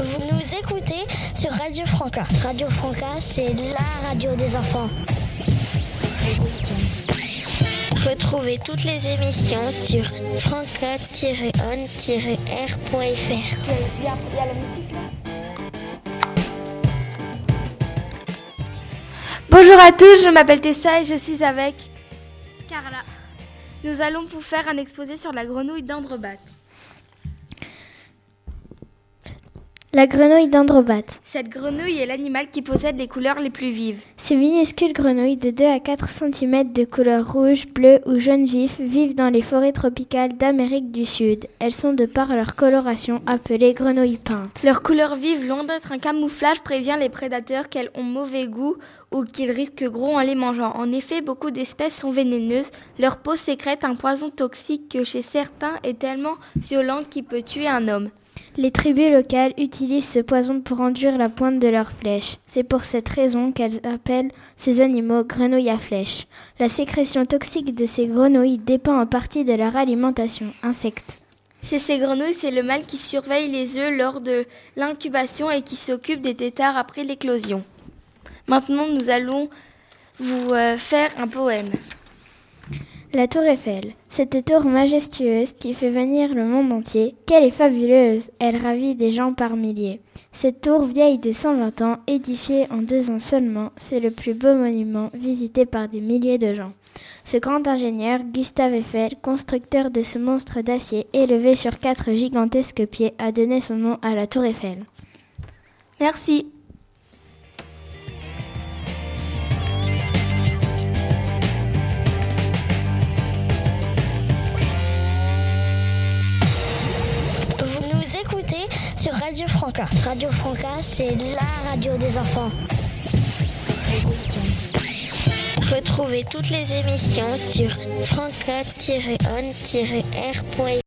Vous nous écoutez sur Radio Franca. Radio Franca, c'est la radio des enfants. Retrouvez toutes les émissions sur franca-on-r.fr. Bonjour à tous, je m'appelle Tessa et je suis avec Carla. Nous allons vous faire un exposé sur la grenouille d'Androbat. La grenouille d'Androbat. Cette grenouille est l'animal qui possède les couleurs les plus vives. Ces minuscules grenouilles de 2 à 4 cm de couleur rouge, bleu ou jaune vif vivent dans les forêts tropicales d'Amérique du Sud. Elles sont de par leur coloration appelées grenouilles peintes. Leur couleur vive, loin d'être un camouflage, prévient les prédateurs qu'elles ont mauvais goût ou qu'ils risquent gros en les mangeant. En effet, beaucoup d'espèces sont vénéneuses. Leur peau sécrète un poison toxique que chez certains est tellement violent qu'il peut tuer un homme. Les tribus locales utilisent ce poison pour enduire la pointe de leurs flèches. C'est pour cette raison qu'elles appellent ces animaux grenouilles à flèches. La sécrétion toxique de ces grenouilles dépend en partie de leur alimentation, insectes. Chez ces grenouilles, c'est le mâle qui surveille les œufs lors de l'incubation et qui s'occupe des têtards après l'éclosion. Maintenant, nous allons vous faire un poème. La tour Eiffel, cette tour majestueuse qui fait venir le monde entier, qu'elle est fabuleuse, elle ravit des gens par milliers. Cette tour vieille de 120 ans, édifiée en 2 ans seulement, c'est le plus beau monument visité par des milliers de gens. Ce grand ingénieur, Gustave Eiffel, constructeur de ce monstre d'acier élevé sur 4 gigantesques pieds, a donné son nom à la tour Eiffel. Merci. Écoutez sur Radio Franca. Radio Franca, c'est la radio des enfants. Retrouvez toutes les émissions sur franca-on-r.fr.